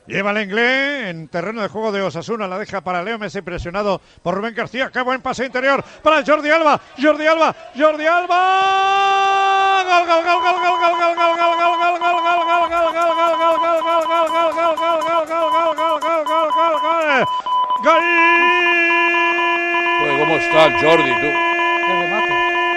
Lleva el inglés en terreno de juego de Osasuna, la deja para Leo Messi, presionado por Rubén García. ¡Qué buen pase interior para Jordi Alba! ¡Jordi Alba! ¡Jordi Alba! ¡Gol, gol, gol, gol, gol, gol, gol, gol, gol, gol, gol, gol, gol! Pues cómo está el Jordi, tú. Qué remate.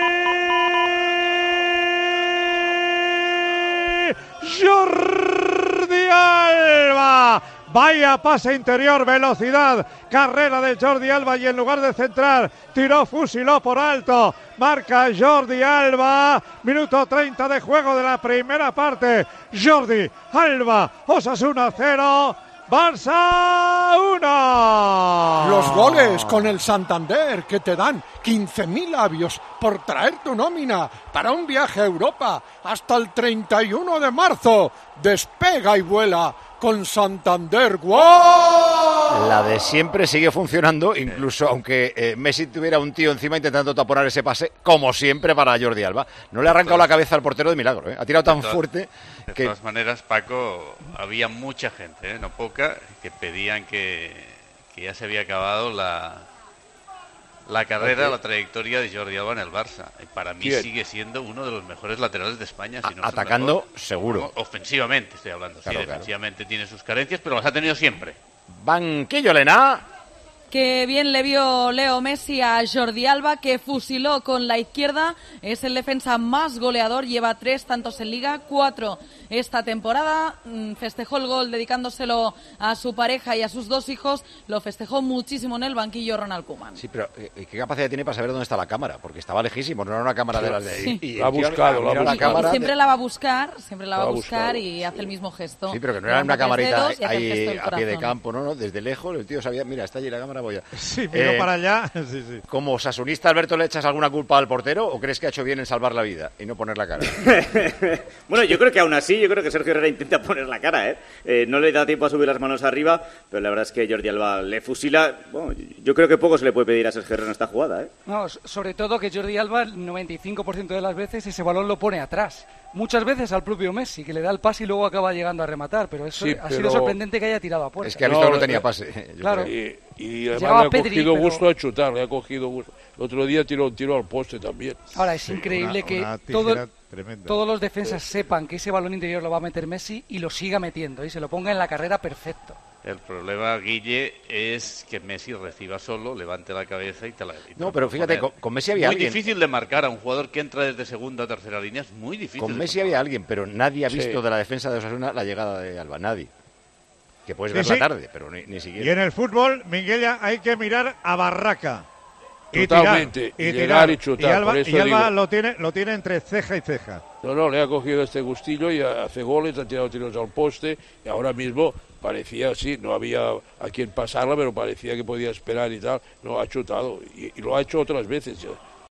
Jordi Alba. Vaya pase interior, velocidad, carrera de Jordi Alba y en lugar de centrar, tiró, fusiló por alto. Marca Jordi Alba, minuto 30 de juego de la primera parte. Jordi Alba, Osasuna 0. Barça 1. Los goles con el Santander que te dan 15.000 labios por traer tu nómina para un viaje a Europa hasta el 31 de marzo. Despega y vuela con Santander. ¡Wow! La de siempre sigue funcionando, incluso aunque Messi tuviera un tío encima intentando taponar ese pase, como siempre para Jordi Alba. No le ha arrancado la cabeza al portero de milagro, ¿eh? Ha tirado tan fuerte que... De todas maneras, Paco, había mucha gente, no poca, que pedían que ya se había acabado la carrera, la trayectoria de Jordi Alba en el Barça. Y para mí sigue siendo uno de los mejores laterales de España. Si no atacando, seguro. Ofensivamente estoy hablando. Claro, sí, defensivamente tiene sus carencias, pero las ha tenido siempre. Banquillo, Elena. Qué bien le vio Leo Messi a Jordi Alba, que fusiló con la izquierda. Es el defensa más goleador, lleva 3 tantos en Liga, 4 esta temporada. Festejó el gol dedicándoselo a su pareja y a sus 2 hijos. Lo festejó muchísimo en el banquillo Ronald Koeman. Sí, pero ¿qué capacidad tiene para saber dónde está la cámara? Porque estaba lejísimo, no era una cámara de las de ahí. Sí. La ha buscado, la cámara y siempre la va a buscar, y hace el mismo gesto. Sí, pero que no era una camarita ahí a pie de corazón. campo, no, desde lejos el tío sabía, mira, está allí la cámara, voy a... Sí, miro para allá. Sí, sí. Como sasunista, Alberto, ¿le echas alguna culpa al portero o crees que ha hecho bien en salvar la vida y no poner la cara? Bueno, yo creo que aún así, Sergio Herrera intenta poner la cara, ¿eh? No le da tiempo a subir las manos arriba, pero la verdad es que Jordi Alba le fusila. Bueno, yo creo que poco se le puede pedir a Sergio Herrera en esta jugada, ¿eh? No, sobre todo que Jordi Alba, el 95% de las veces, ese balón lo pone atrás. Muchas veces al propio Messi, que le da el pase y luego acaba llegando a rematar, pero eso ha sido sorprendente que haya tirado a puerta. Es que ha visto que no tenía pase. Claro. Y además le ha cogido gusto a chutar, le ha cogido gusto. El otro día tiró un tiro al poste también. Ahora, es increíble que todos los defensas sepan que ese balón interior lo va a meter Messi y lo siga metiendo y se lo ponga en la carrera perfecto. El problema, Guille, es que Messi reciba solo, levante la cabeza y te la... No, pero fíjate, con Messi había alguien... Muy difícil de marcar a un jugador que entra desde segunda o tercera línea, es muy difícil. Con Messi había alguien, pero nadie ha visto de la defensa de Osasuna la llegada de Alba, nadie. Que puedes ver la tarde, pero ni siquiera. Y en el fútbol, Minguella, hay que mirar a barraca. Totalmente, y llegar y chutar. Y Alba lo tiene entre ceja y ceja. No, le ha cogido este gustillo y hace goles, ha tirado tiros al poste y ahora mismo parecía así, no había a quien pasarla, pero parecía que podía esperar y tal. No, ha chutado y lo ha hecho otras veces.